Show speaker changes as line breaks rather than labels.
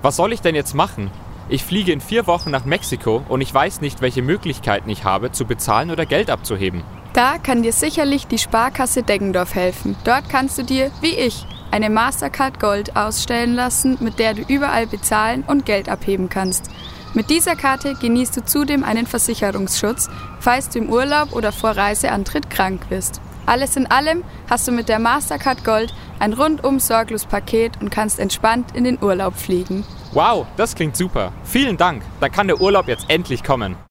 Was soll ich denn jetzt machen? Ich fliege in 4 Wochen nach Mexiko und ich weiß nicht, welche Möglichkeiten ich habe, zu bezahlen oder Geld abzuheben.
Da kann dir sicherlich die Sparkasse Deggendorf helfen. Dort kannst du dir, wie ich, eine Mastercard Gold ausstellen lassen, mit der du überall bezahlen und Geld abheben kannst. Mit dieser Karte genießt du zudem einen Versicherungsschutz, falls du im Urlaub oder vor Reiseantritt krank wirst. Alles in allem hast du mit der Mastercard Gold ein rundum sorglos Paket und kannst entspannt in den Urlaub fliegen.
Wow, das klingt super. Vielen Dank. Dann kann der Urlaub jetzt endlich kommen.